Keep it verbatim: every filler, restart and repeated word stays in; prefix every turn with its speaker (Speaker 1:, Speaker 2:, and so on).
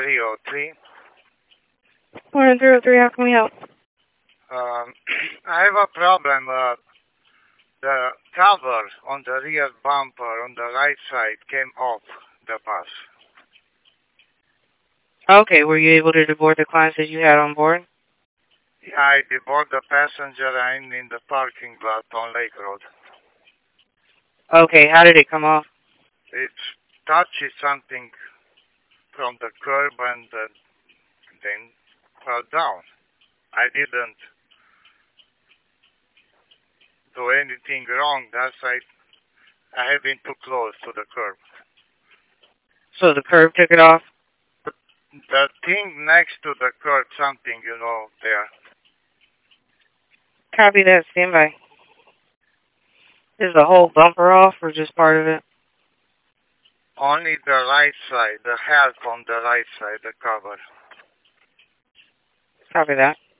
Speaker 1: three oh three.
Speaker 2: one zero three, how can we help?
Speaker 1: Um, I have a problem. Uh, the cover on the rear bumper on the right side came off the bus.
Speaker 2: Okay, were you able to deboard the clients that you had on board?
Speaker 1: I deboard the passenger and in the parking lot on Lake Road.
Speaker 2: Okay, how did it come off?
Speaker 1: It touches something from the curb and uh, then fell down. I didn't do anything wrong. That's I, I have been too close to the curb.
Speaker 2: So the curb took it off?
Speaker 1: The thing next to the curb, something, you know, there.
Speaker 2: Copy that, stand by. Is the whole bumper off or just part of it?
Speaker 1: Only the right side, the half on the right side, the cover.
Speaker 2: Copy that.